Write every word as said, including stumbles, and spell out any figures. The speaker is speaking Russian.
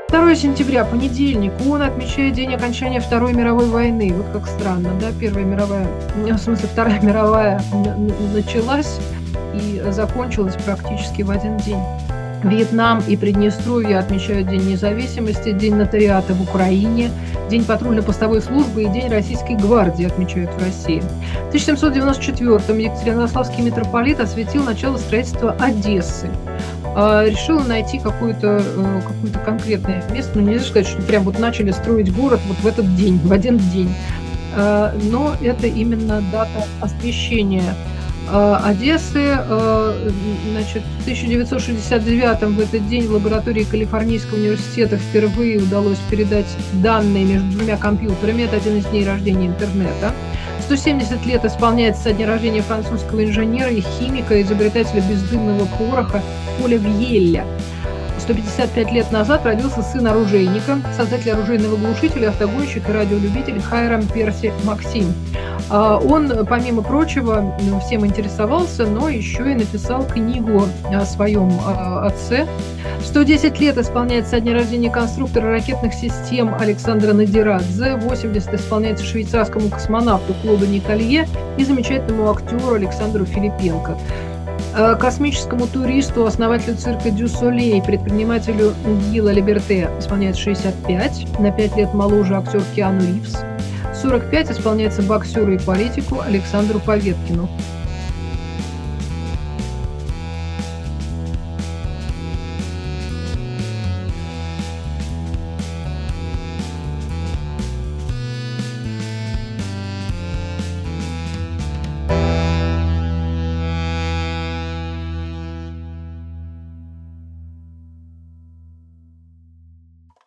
второе сентября, понедельник, ООН отмечает день окончания Второй мировой войны. Вот как странно, да, Первая мировая, в смысле Вторая мировая началась и закончилась практически в один день. Вьетнам и Приднестровье отмечают День независимости, День нотариата в Украине, День патрульно-постовой службы и День Российской гвардии отмечают в России. В тысяча семьсот девяносто четвёртом Екатеринославский митрополит осветил начало строительства Одессы. Решила найти какое-то, какое-то конкретное место. Ну, нельзя сказать, что прям вот начали строить город вот в этот день, в один день. Но это именно дата освящения Одессы. Значит, в тысяча девятьсот шестьдесят девятом в этот день в лаборатории Калифорнийского университета впервые удалось передать данные между двумя компьютерами. Это один из дней рождения интернета. сто семьдесят лет исполняется со дня рождения французского инженера и химика, изобретателя бездымного пороха Поля Вьелля. сто пятьдесят пять лет назад родился сын оружейника, создатель оружейного глушителя, автогонщик и радиолюбитель Хайрам Перси Максим. Он, помимо прочего, всем интересовался, но еще и написал книгу о своем отце. сто десять лет исполняется со дня рождения конструктора ракетных систем Александра Надирадзе, восемьдесят исполняется швейцарскому космонавту Клоду Николье и замечательному актеру Александру Филипенко. Космическому туристу, основателю цирка Дю Солей, предпринимателю Гила Либерте исполняется шестьдесят пять, на пять лет моложе актер Киану Ривз. сорок пять исполняется боксеру и политику Александру Поветкину.